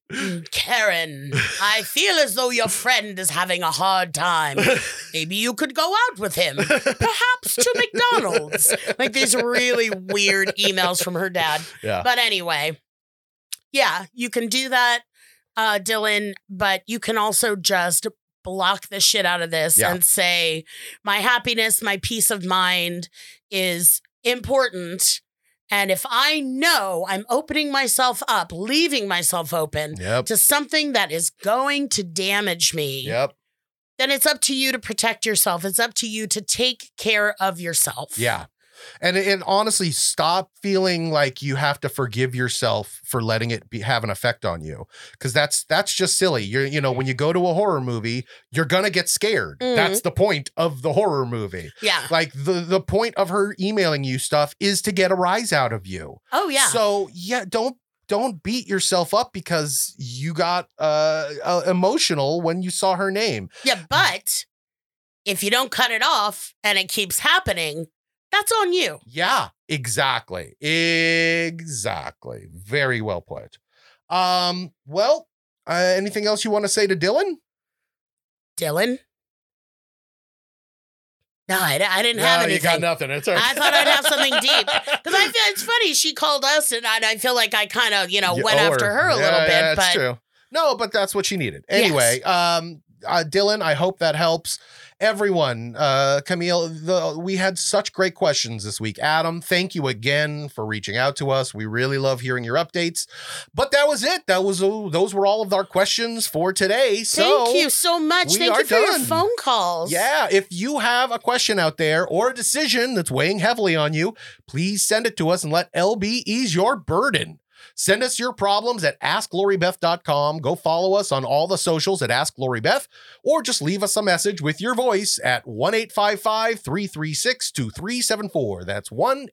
Karen, I feel as though your friend is having a hard time. Maybe you could go out with him, perhaps to McDonald's. Like these really weird emails from her dad. Yeah. But anyway, yeah, you can do that. Dylan, but you can also just block the shit out of this and say, my happiness, my peace of mind is important. And if I know I'm opening myself up, leaving myself open to something that is going to damage me, then it's up to you to protect yourself. It's up to you to take care of yourself. Yeah. And honestly, stop feeling like you have to forgive yourself for letting it have an effect on you. Because that's just silly. When you go to a horror movie, you're going to get scared. Mm-hmm. That's the point of the horror movie. Yeah. Like the point of her emailing you stuff is to get a rise out of you. Oh, yeah. So, yeah, don't beat yourself up because you got emotional when you saw her name. Yeah, but if you don't cut it off and it keeps happening, that's on you. Yeah, exactly. Exactly. Very well put. Anything else you want to say to Dylan? Dylan? No, I didn't have anything. You got nothing. It's all right. I thought I'd have something deep. Because I feel it's funny. She called us and I feel like I kind of, went after her a little bit. Yeah, but that's true. No, but that's what she needed. Anyway, Dylan, I hope that helps. Everyone, Camille, we had such great questions this week. Adam, thank you again for reaching out to us. We really love hearing your updates. But that was it. Those were all of our questions for today. So thank you so much. Thank you for your phone calls. Yeah, if you have a question out there or a decision that's weighing heavily on you, please send it to us and let LB ease your burden. Send us your problems at AskLoriBeth.com. Go follow us on all the socials at AskLoriBeth, or just leave us a message with your voice at 1-855-336-2374. That's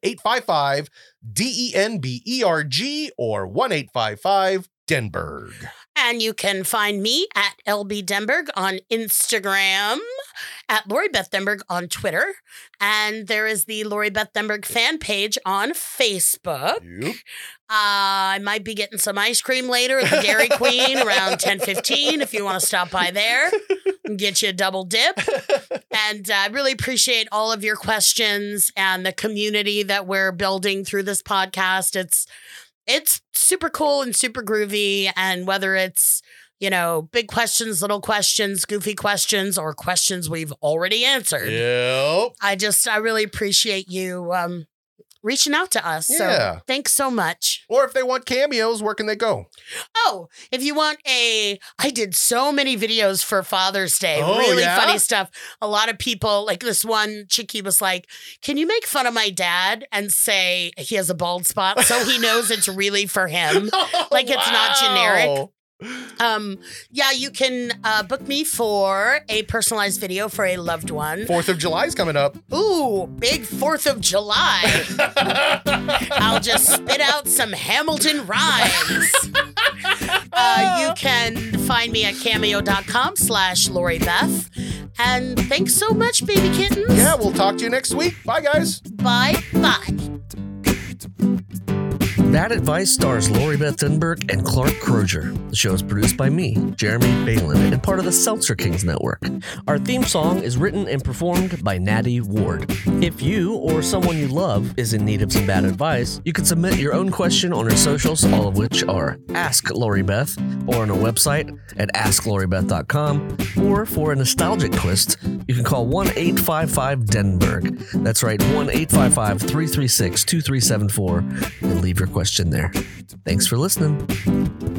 1-855-DENBERG or 1-855-DENBERG. And you can find me at LB Denberg on Instagram, at Lori Beth Denberg on Twitter, and there is the Lori Beth Denberg fan page on Facebook. Yep. I might be getting some ice cream later at the Dairy Queen around 10:15 if you want to stop by there and get you a double dip. And I really appreciate all of your questions and the community that we're building through this podcast. It's super cool and super groovy. And whether it's, big questions, little questions, goofy questions, or questions we've already answered. Yep. I really appreciate you reaching out to us. So thanks so much. Or if they want cameos, where can they go? Oh, if you want I did so many videos for Father's Day. Really funny stuff. A lot of people, like this one chickie was like, can you make fun of my dad and say he has a bald spot so he knows it's really for him? Like it's not generic. You can book me for a personalized video for a loved one. 4th of July is coming up. Ooh, big 4th of July. I'll just spit out some Hamilton rhymes. You can find me at cameo.com/LoriBeth. And thanks so much, baby kittens. Yeah, we'll talk to you next week. Bye, guys. Bye. Bad Advice stars Lori Beth Denberg and Clark Crozier. The show is produced by me, Jeremy Balin, and part of the Seltzer Kings Network. Our theme song is written and performed by Natty Ward. If you or someone you love is in need of some bad advice, you can submit your own question on our socials, all of which are Ask Lori Beth, or on our website at askloribeth.com, or for a nostalgic twist, you can call 1-855-DENBERG. That's right, 1-855-336-2374, and leave your question there. Thanks for listening.